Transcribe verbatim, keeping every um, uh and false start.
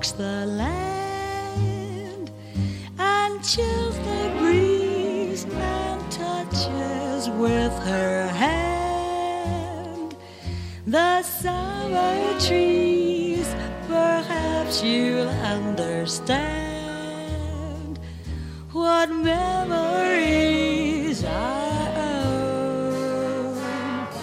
walks the land and chills the breeze and touches with her hand the summer trees. Perhaps you'll understand what memories I